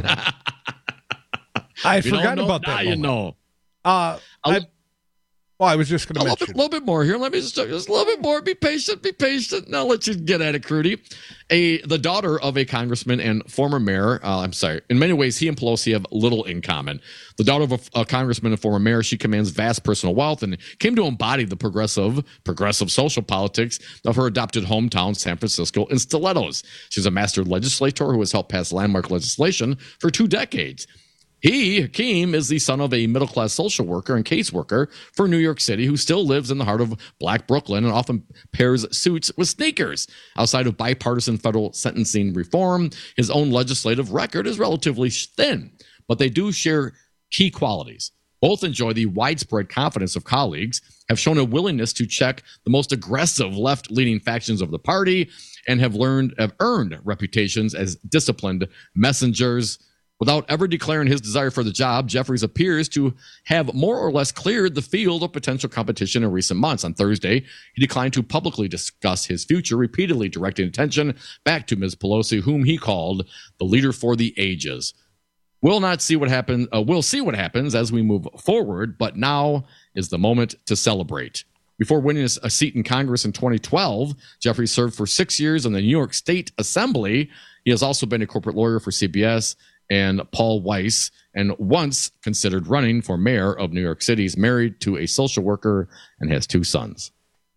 I forgot about that. Now you know. I was just going to mention a little bit more here. Let me just a little bit more. Be patient. Be patient. Now, I'll let you get at it, Crudy. The daughter of a congressman and former mayor. In many ways, he and Pelosi have little in common. The daughter of a congressman and former mayor, she commands vast personal wealth and came to embody the progressive social politics of her adopted hometown, San Francisco, in stilettos. She's a master legislator who has helped pass landmark legislation for 2 decades. He, Hakeem, is the son of a middle-class social worker and caseworker for New York City who still lives in the heart of Black Brooklyn and often pairs suits with sneakers. Outside of bipartisan federal sentencing reform, his own legislative record is relatively thin, but they do share key qualities. Both enjoy the widespread confidence of colleagues, have shown a willingness to check the most aggressive left-leaning factions of the party, and have earned reputations as disciplined messengers. Without ever declaring his desire for the job, Jeffries appears to have more or less cleared the field of potential competition in recent months. On Thursday, he declined to publicly discuss his future, repeatedly directing attention back to Ms. Pelosi, whom he called the leader for the ages. We'll see what happens as we move forward, but now is the moment to celebrate. Before winning a seat in Congress in 2012, Jeffries served for 6 years in the New York State Assembly. He has also been a corporate lawyer for CBS and Paul Weiss, and once considered running for mayor of New York City. He's married to a social worker and has 2 sons.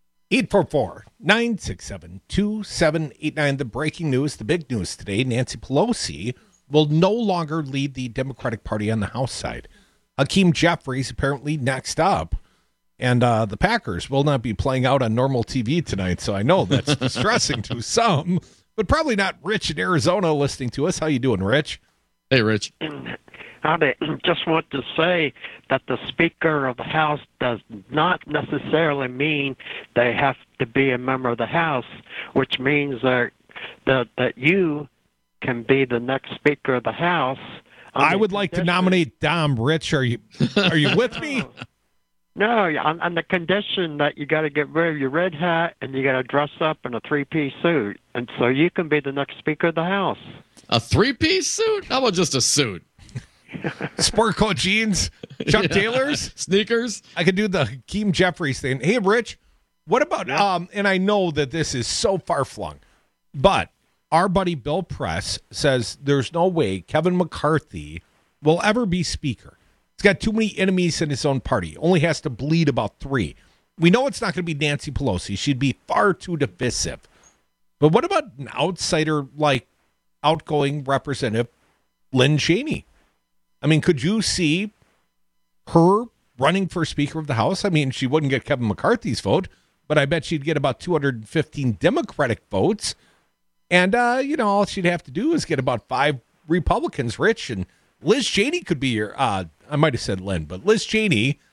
844-967-2789. The breaking news, the big news today, Nancy Pelosi will no longer lead the Democratic Party on the House side. Hakeem Jeffries apparently next up. And the Packers will not be playing out on normal TV tonight, so I know that's distressing to some, but probably not Rich in Arizona listening to us. How you doing, Rich? Hey, Rich. I just want to say that the Speaker of the House does not necessarily mean they have to be a member of the House, which means that you can be the next Speaker of the House. I would like to nominate Dom. Rich, are you with me? No, on the condition that you got to get rid of your red hat and you got to dress up in a 3-piece suit, and so you can be the next Speaker of the House. A 3-piece suit? How about just a suit? Sport coat jeans, Chuck Taylors, sneakers. I could do the Hakeem Jeffries thing. Hey, Rich, what about and I know that this is so far flung, but our buddy Bill Press says there's no way Kevin McCarthy will ever be Speaker. He's got too many enemies in his own party. Only has to bleed about 3. We know it's not going to be Nancy Pelosi. She'd be far too divisive. But what about an outsider like outgoing Representative Lynn Cheney? I mean, could you see her running for Speaker of the House? I mean, she wouldn't get Kevin McCarthy's vote, but I bet she'd get about 215 Democratic votes. And, all she'd have to do is get about 5 Republicans, Rich, and Liz Cheney could be your, I might have said Lynn, but Liz Cheney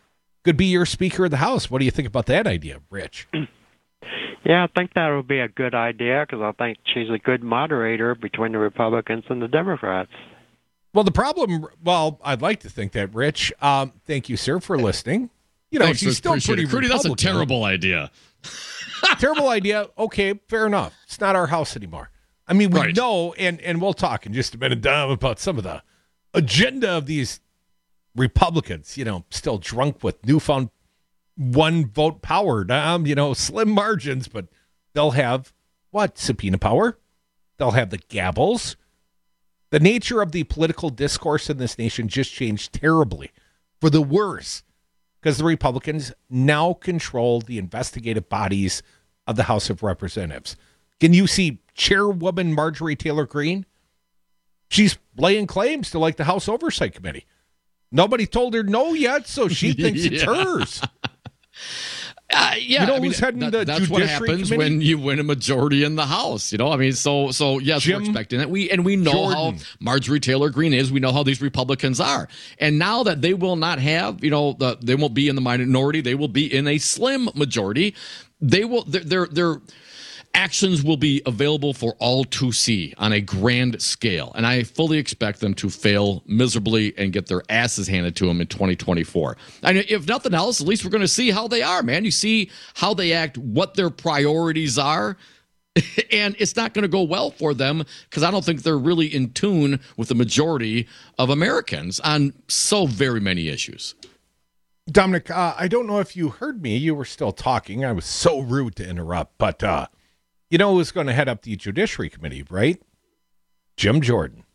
could be your Speaker of the House. What do you think about that idea, Rich? Yeah, I think that would be a good idea because I think she's a good moderator between the Republicans and the Democrats. Well, I'd like to think that, Rich. Thank you, sir, for listening. Thanks, she's still pretty Crudy, that's a Republican. terrible idea. Terrible idea. Okay, fair enough. It's not our house anymore. I mean, we know, and we'll talk in just a minute, Dom, about some of the agenda of these Republicans, still drunk with newfound one vote power, Dom, slim margins, but they'll have what? Subpoena power. They'll have the gavels. The nature of the political discourse in this nation just changed terribly for the worse because the Republicans now control the investigative bodies of the House of Representatives. Can you see Chairwoman Marjorie Taylor Greene? She's laying claims to the House Oversight Committee. Nobody told her no yet, so she thinks it's hers. Who's heading the that's what happens Committee? When you win a majority in the House. So yes, Jim we're expecting that. We know Jordan. how Marjorie Taylor Greene is. We know how these Republicans are, and now that they will not have, they won't be in the minority. They will be in a slim majority. They will. Their actions will be available for all to see on a grand scale. And I fully expect them to fail miserably and get their asses handed to them in 2024. I mean, if nothing else, at least we're going to see how they are, man. You see how they act, what their priorities are. And it's not going to go well for them because I don't think they're really in tune with the majority of Americans on so very many issues. Dominic, I don't know if you heard me. You were still talking. I was so rude to interrupt, but who's going to head up the Judiciary Committee, right? Jim Jordan.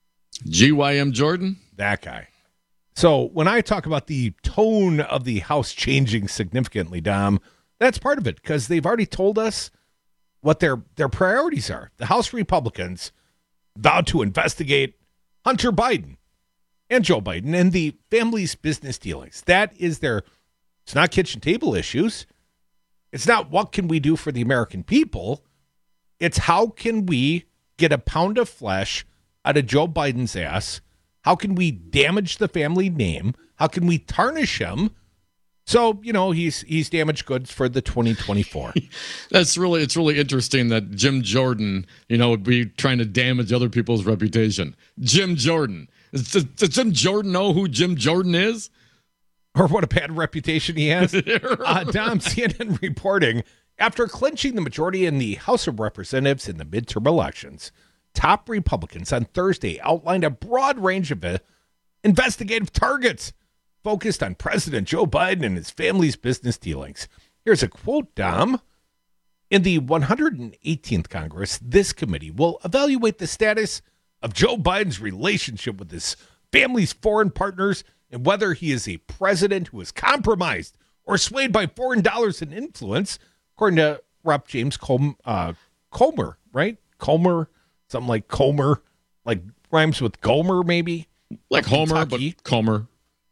GYM Jordan? That guy. So when I talk about the tone of the House changing significantly, Dom, that's part of it because they've already told us what their priorities are. The House Republicans vowed to investigate Hunter Biden and Joe Biden and the family's business dealings. That is it's not kitchen table issues. It's not what can we do for the American people. It's how can we get a pound of flesh out of Joe Biden's ass? How can we damage the family name? How can we tarnish him? So, he's damaged goods for the 2024. It's really interesting that Jim Jordan, would be trying to damage other people's reputation. Jim Jordan. Does Jim Jordan know who Jim Jordan is? Or what a bad reputation he has. Dom, CNN reporting, after clinching the majority in the House of Representatives in the midterm elections, top Republicans on Thursday outlined a broad range of investigative targets focused on President Joe Biden and his family's business dealings. Here's a quote, Dom. In the 118th Congress, this committee will evaluate the status of Joe Biden's relationship with his family's foreign partners and whether he is a president who is compromised or swayed by foreign dollars and influence, according to Rep. James Comer, right? Comer, something like Comer, like rhymes with Gomer, maybe? Like Homer, Kentucky. But Comer.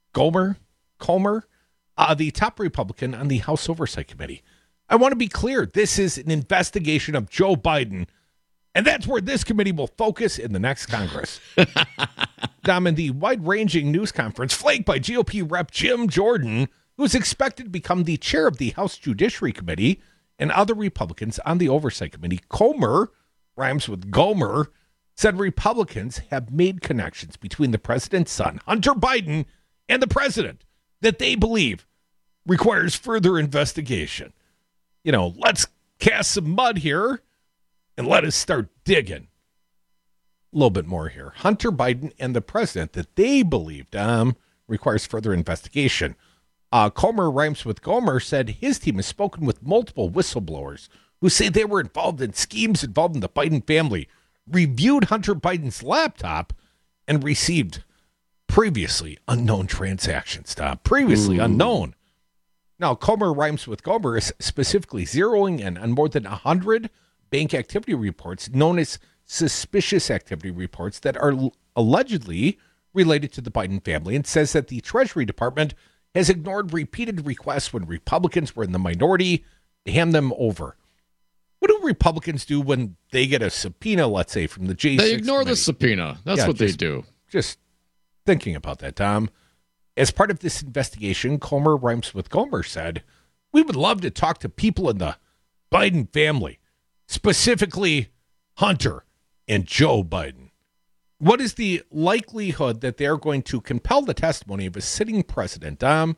Comer, the top Republican on the House Oversight Committee. I want to be clear. This is an investigation of Joe Biden, and that's where this committee will focus in the next Congress. Dom, in the wide-ranging news conference flanked by GOP Rep. Jim Jordan, who is expected to become the chair of the House Judiciary Committee, and other Republicans on the Oversight Committee, Comer, rhymes with Gomer, said Republicans have made connections between the president's son, Hunter Biden, and the president that they believe requires further investigation. Let's cast some mud here and let us start digging. A little bit more here. Hunter Biden and the president that they believe requires further investigation. Comer, rhymes with Gomer, said his team has spoken with multiple whistleblowers who say they were involved in schemes involving the Biden family, reviewed Hunter Biden's laptop, and received previously unknown transactions. Previously unknown. Now, Comer, rhymes with Gomer, is specifically zeroing in on more than 100 bank activity reports known as suspicious activity reports that are allegedly related to the Biden family, and says that the Treasury Department has ignored repeated requests when Republicans were in the minority to hand them over. What do Republicans do when they get a subpoena, let's say, from the J6 They ignore committee? the subpoena. That's what they do. Just thinking about that, Tom. As part of this investigation, Comer Rhymes with Gomer said, "We would love to talk to people in the Biden family, specifically Hunter and Joe Biden. What is the likelihood that they're going to compel the testimony of a sitting president, in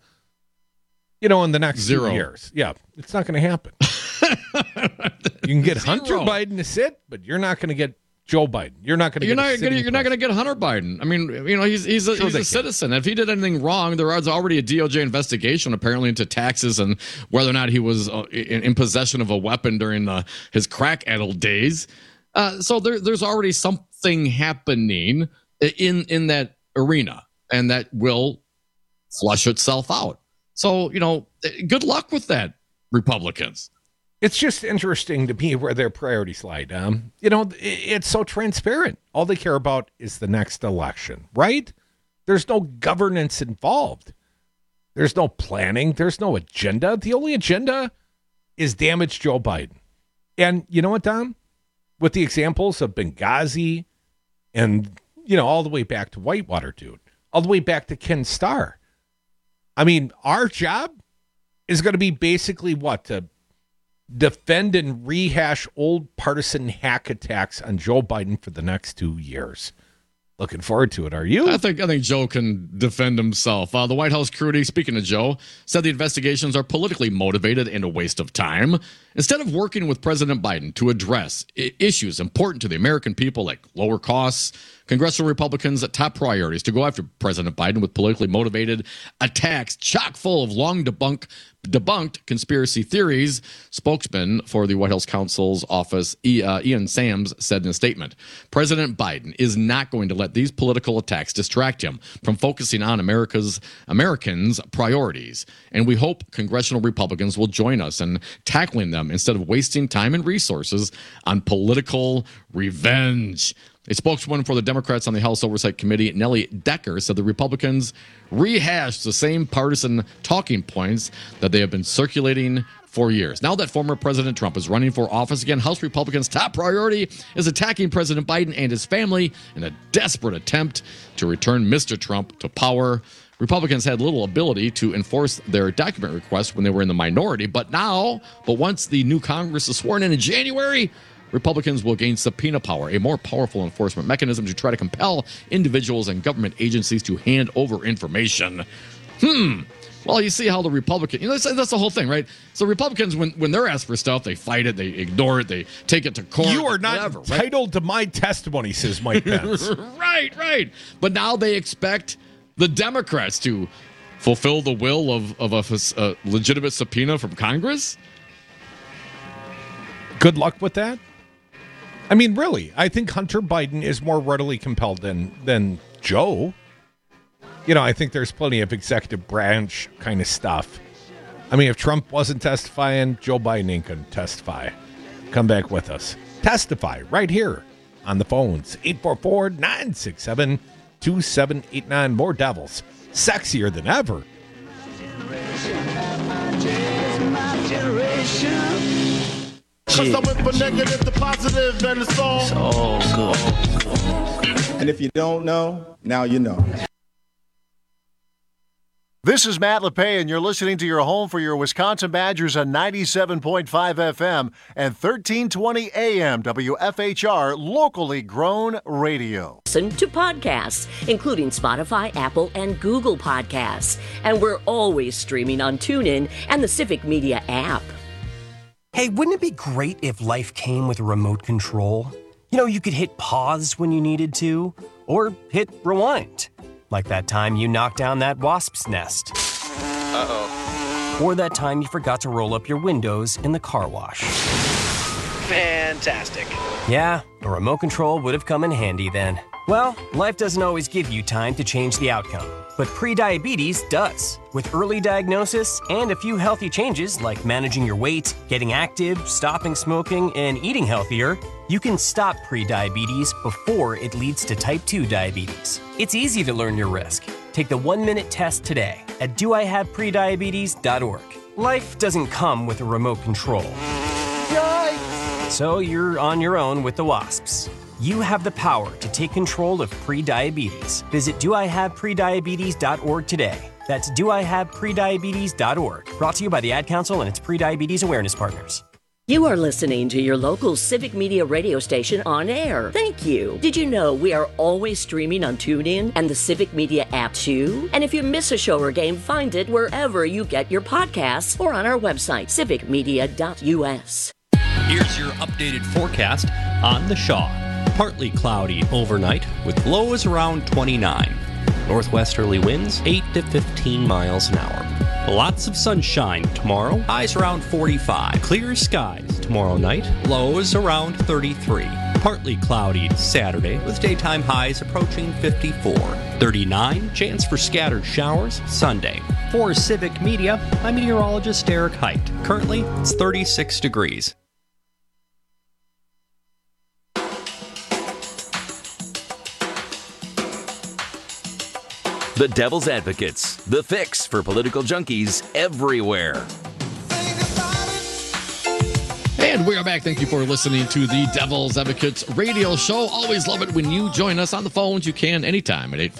the next 2 years?" Yeah, it's not going to happen. You can get Hunter Biden to sit, but you're not going to get Joe Biden. You're not going to. You're not going to get Hunter Biden. I mean, he's a citizen. If he did anything wrong, there was already a DOJ investigation apparently into taxes and whether or not he was in possession of a weapon during his crack-addled days. So there's already something happening in that arena, and that will flush itself out. So good luck with that, Republicans. It's just interesting to me where their priorities lie, Dom. It's so transparent. All they care about is the next election, right? There's no governance involved. There's no planning. There's no agenda. The only agenda is damage Joe Biden. And you know what, Dom? With the examples of Benghazi and, all the way back to Whitewater, dude, all the way back to Ken Starr. I mean, our job is going to be basically what? To defend and rehash old partisan hack attacks on Joe Biden for the next 2 years. Looking forward to it. Are you? I think Joe can defend himself. The White House crudity, speaking of Joe, said the investigations are politically motivated and a waste of time. Instead of working with President Biden to address issues important to the American people like lower costs, congressional Republicans' top priorities to go after President Biden with politically motivated attacks chock full of long debunked conspiracy theories. Spokesman for the White House counsel's office, Ian Sams, said in a statement, President Biden is not going to let these political attacks distract him from focusing on Americans' priorities. And we hope congressional Republicans will join us in tackling them instead of wasting time and resources on political revenge. A spokeswoman for the Democrats on the House Oversight Committee, Nellie Decker, said the Republicans rehashed the same partisan talking points that they have been circulating for years. Now that former President Trump is running for office again, House Republicans' top priority is attacking President Biden and his family in a desperate attempt to return Mr. Trump to power. Republicans had little ability to enforce their document request when they were in the minority, but once the new Congress is sworn in January, Republicans will gain subpoena power, a more powerful enforcement mechanism to try to compel individuals and government agencies to hand over information. Well, you see how the Republican, that's the whole thing, right? So Republicans, when they're asked for stuff, they fight it, they ignore it, they take it to court. You are not entitled to my testimony, says Mike Pence. Right. But now they expect the Democrats to fulfill the will of a legitimate subpoena from Congress. Good luck with that. I mean, really, I think Hunter Biden is more readily compelled than Joe. I think there's plenty of executive branch kind of stuff. I mean, if Trump wasn't testifying, Joe Biden ain't going to testify. Come back with us. Testify right here on the phones. 844-967-2789. More Devils. Sexier than ever. Cause I went from negative to positive and it's all good. And if you don't know, now you know. This is Matt LePay, and you're listening to your home for your Wisconsin Badgers on 97.5 FM and 1320 AM WFHR, locally grown radio. Listen to podcasts, including Spotify, Apple, and Google Podcasts. And we're always streaming on TuneIn and the Civic Media app. Hey, wouldn't it be great if life came with a remote control? You could hit pause when you needed to, or hit rewind. Like that time you knocked down that wasp's nest. Uh-oh. Or that time you forgot to roll up your windows in the car wash. Fantastic. Yeah, a remote control would have come in handy then. Well, life doesn't always give you time to change the outcome, but prediabetes does. With early diagnosis and a few healthy changes like managing your weight, getting active, stopping smoking, and eating healthier, you can stop prediabetes before it leads to type 2 diabetes. It's easy to learn your risk. Take the 1-minute test today at doihaveprediabetes.org. Life doesn't come with a remote control. Yikes! So you're on your own with the wasps. You have the power to take control of prediabetes. Visit doihaveprediabetes.org today. That's doihaveprediabetes.org. Brought to you by the Ad Council and its prediabetes awareness partners. You are listening to your local Civic Media radio station on air. Thank you. Did you know we are always streaming on TuneIn and the Civic Media app too? And if you miss a show or game, find it wherever you get your podcasts or on our website, civicmedia.us. Here's your updated forecast on the Shaw. Partly cloudy overnight with lows around 29. Northwesterly winds 8 to 15 miles an hour. Lots of sunshine tomorrow, highs around 45. Clear skies tomorrow night, lows around 33. Partly cloudy Saturday with daytime highs approaching 54. 39, chance for scattered showers Sunday. For Civic Media, I'm meteorologist Eric Height. Currently, it's 36 degrees. The Devil's Advocates, the fix for political junkies everywhere. And we are back. Thank you for listening to the Devil's Advocates radio show. Always love it when you join us on the phones. You can anytime at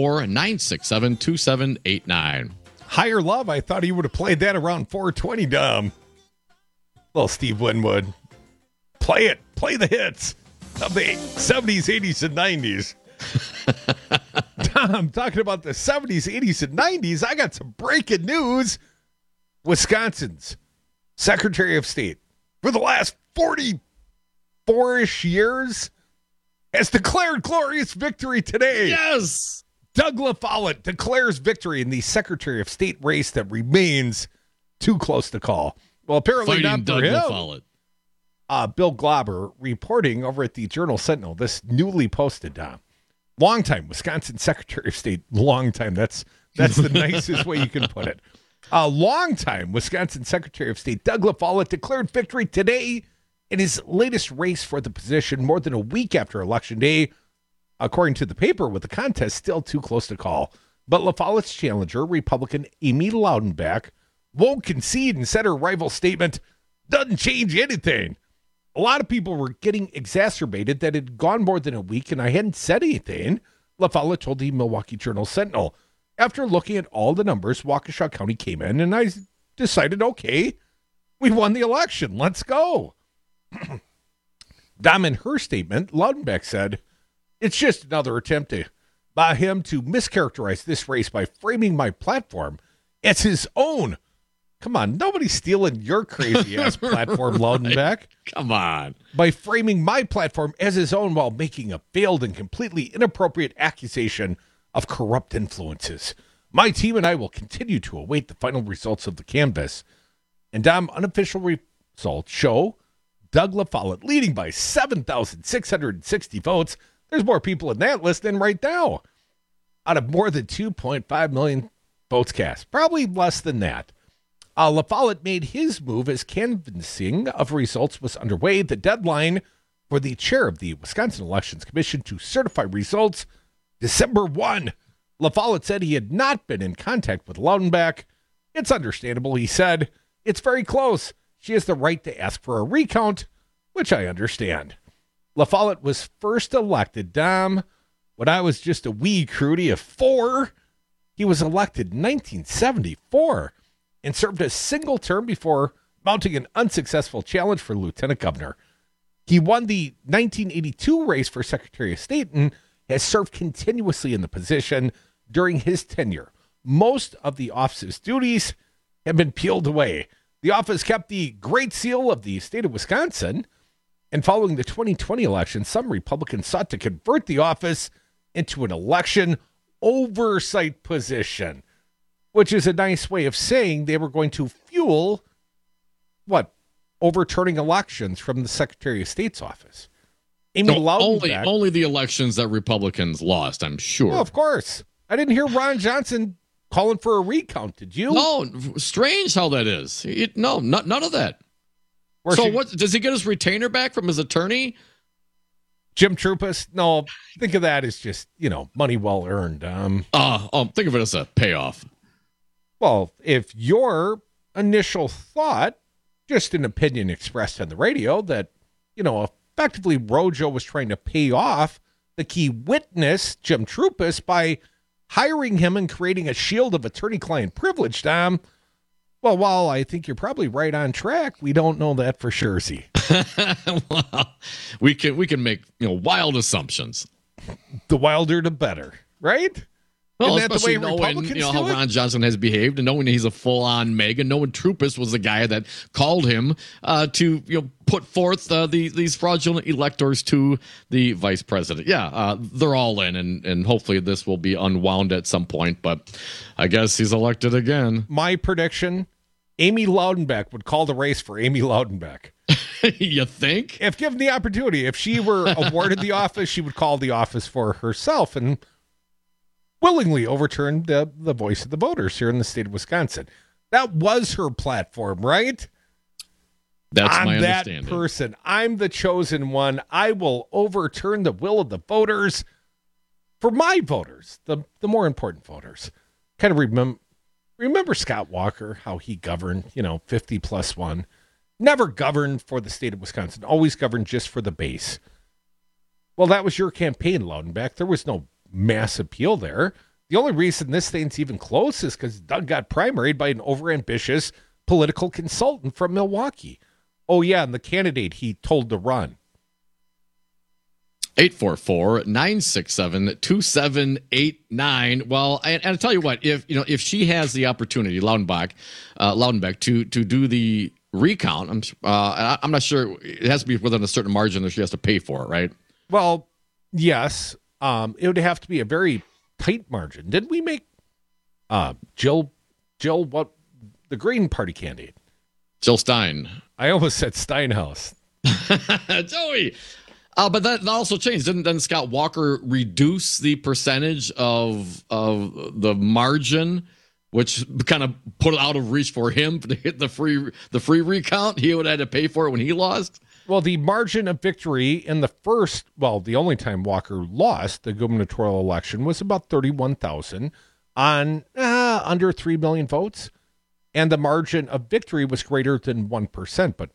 844-967-2789. Higher Love, I thought he would have played that around 420, Dom. Little Steve Winwood. Play it. Play the hits of the 70s, 80s, and 90s. Tom, talking about the 70s, 80s, and 90s, I got some breaking news. Wisconsin's Secretary of State for the last 44-ish years has declared glorious victory today. Yes! Doug LaFollette declares victory in the Secretary of State race that remains too close to call. Well, apparently Fighting not for Doug him. LaFollette. Bill Glauber reporting over at the Journal Sentinel, this newly posted, longtime Wisconsin Secretary of State, longtime, that's the nicest way you can put it. Longtime Wisconsin Secretary of State Doug LaFollette declared victory today in his latest race for the position more than a week after Election Day, according to the paper, with the contest still too close to call. But LaFollette's challenger, Republican Amy Loudenbeck, won't concede and said her rival's statement doesn't change anything. A lot of people were getting exacerbated that it had gone more than a week and I hadn't said anything, LaFollette told the Milwaukee Journal Sentinel. After looking at all the numbers, Waukesha County came in and I decided, okay, we won the election. Let's go. Dom, in her statement, Loudenbeck said, it's just another attempt by him to mischaracterize this race by framing my platform as his own. Come on, nobody's stealing your crazy-ass platform, Loudenbeck. Come on. By framing my platform as his own while making a veiled and completely inappropriate accusation of corrupt influences. My team and I will continue to await the final results of the canvass. And Dom, unofficial results show Doug LaFollette leading by 7,660 votes. There's more people in that list than right now. Out of more than 2.5 million votes cast. Probably less than that. LaFollette made his move as canvassing of results was underway. The deadline for the chair of the Wisconsin Elections Commission to certify results, December 1. LaFollette said he had not been in contact with Loudenbeck. It's understandable, he said. It's very close. She has the right to ask for a recount, which I understand. LaFollette was first elected, Dom, when I was just a wee Crudy of 4. He was elected in 1974. And served a single term before mounting an unsuccessful challenge for lieutenant governor. He won the 1982 race for Secretary of State and has served continuously in the position during his tenure. Most of the office's duties have been peeled away. The office kept the Great Seal of the state of Wisconsin, and following the 2020 election, some Republicans sought to convert the office into an election oversight position, which is a nice way of saying they were going to fuel, overturning elections from the Secretary of State's office. Amy Loudenbeck, only the elections that Republicans lost, I'm sure. Well, of course. I didn't hear Ron Johnson calling for a recount, did you? No, strange how that is. None of that. What does he get his retainer back from his attorney? Jim Troupas? No, think of that as just, money well earned. Think of it as a payoff. Well, if your initial thought, just an opinion expressed on the radio, that, a effectively Rojo was trying to pay off the key witness, Jim Trupis, by hiring him and creating a shield of attorney-client privilege, Tom. Well, while I think you're probably right on track, we don't know that for sure, Z. Well, we can make wild assumptions. The wilder, the better, right? Well, Isn't that the way especially knowing Republicans how do it? Ron Johnson has behaved, and knowing he's a full-on MAGA, knowing Trupis was the guy that called him to put forth these fraudulent electors to the vice president. Yeah, they're all in, and hopefully this will be unwound at some point. But I guess he's elected again. My prediction: Amy Loudenbeck would call the race for Amy Loudenbeck. You think? If given the opportunity, if she were awarded the office, she would call the office for herself and willingly overturn the voice of the voters here in the state of Wisconsin. That was her platform, right? That's my that understanding. Person, I'm the chosen one. I will overturn the will of the voters for my voters, the more important voters. Kind of remember Scott Walker, how he governed, 50+1. Never governed for the state of Wisconsin, always governed just for the base. Well, that was your campaign, Loudenbeck. There was no mass appeal there. The only reason this thing's even close is because Doug got primaried by an overambitious political consultant from Milwaukee. Oh, yeah, and the candidate he told to run. 844-967-2789. Well, and I'll tell you what, if she has the opportunity, Loudenbeck, to do the recount, I'm not sure. It has to be within a certain margin that she has to pay for it, right? Well, yes. It would have to be a very tight margin. Didn't we make Jill, what, the Green Party candidate? Jill Stein. I almost said Steinhaus. Joey. But that also changed. Didn't Scott Walker reduce the percentage of the margin, which kind of put it out of reach for him to hit the free recount? He would have had to pay for it when he lost. Well, the margin of victory in the only time Walker lost the gubernatorial election was about 31,000 on under 3 million votes. And the margin of victory was greater than 1%, but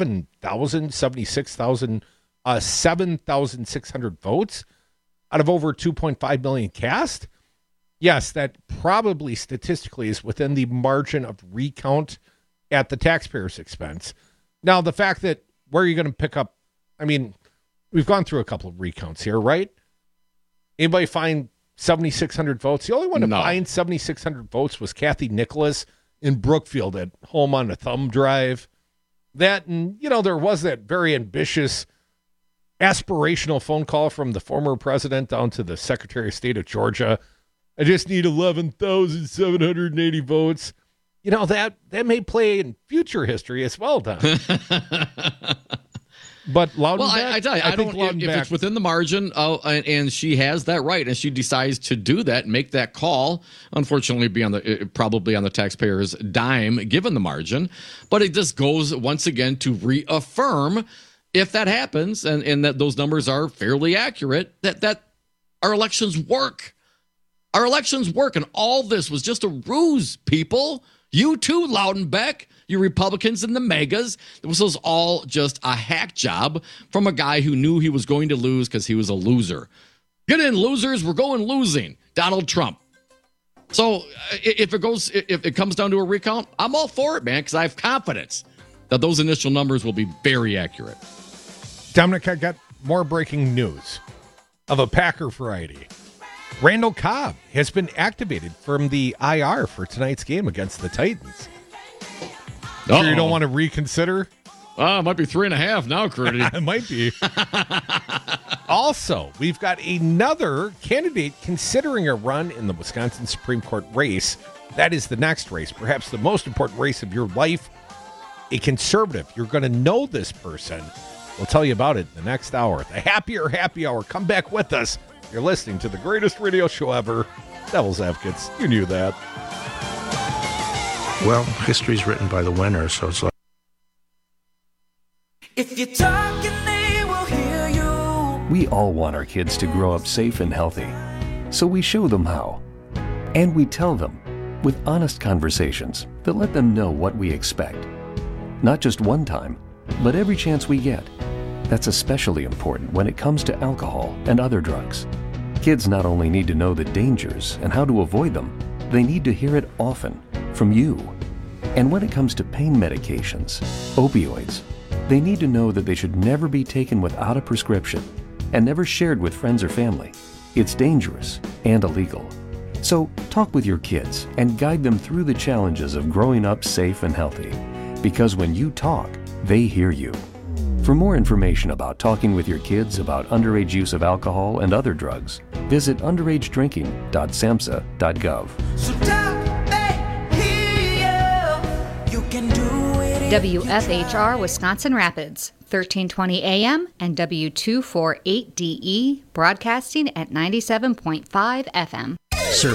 7,600 votes out of over 2.5 million cast. Yes, that probably statistically is within the margin of recount at the taxpayer's expense. Now, the fact that where are you going to pick up? I mean, we've gone through a couple of recounts here, right? Anybody find 7,600 votes? The only one to find 7,600 votes was Kathy Nicholas in Brookfield at home on a thumb drive. That, and, there was that very ambitious, aspirational phone call from the former president down to the Secretary of State of Georgia. I just need 11,780 votes. That may play in future history as well, Don. But Loudenbeck, well, I tell you, I don't. If it's within the margin, and she has that right, and she decides to do that, make that call. Unfortunately, probably on the taxpayer's dime, given the margin. But it just goes once again to reaffirm, if that happens, and that those numbers are fairly accurate, that our elections work. Our elections work, and all this was just a ruse, people. You too, Loudenbeck, you Republicans and the megas. This was all just a hack job from a guy who knew he was going to lose because he was a loser. Get in, losers. We're going losing. Donald Trump. So if it comes down to a recount, I'm all for it, man, because I have confidence that those initial numbers will be very accurate. Dominic, I got more breaking news of a Packer variety. Randall Cobb has been activated from the IR for tonight's game against the Titans. Sure you don't want to reconsider? It might be 3.5 now, Curdy. It might be. Also, we've got another candidate considering a run in the Wisconsin Supreme Court race. That is the next race, perhaps the most important race of your life. A conservative. You're going to know this person. We'll tell you about it in the next hour. The Happier Happy Hour. Come back with us. You're listening to the greatest radio show ever, Devil's Advocates. You knew that. Well, history's written by the winner, so it's like... If you're talking, they will hear you. We all want our kids to grow up safe and healthy, so we show them how. And we tell them with honest conversations that let them know what we expect. Not just one time, but every chance we get. That's especially important when it comes to alcohol and other drugs. Kids not only need to know the dangers and how to avoid them, they need to hear it often from you. And when it comes to pain medications, opioids, they need to know that they should never be taken without a prescription and never shared with friends or family. It's dangerous and illegal. So talk with your kids and guide them through the challenges of growing up safe and healthy. Because when you talk, they hear you. For more information about talking with your kids about underage use of alcohol and other drugs, visit underagedrinking.samhsa.gov. WFHR Wisconsin Rapids, 1320 AM and W248DE, broadcasting at 97.5 FM.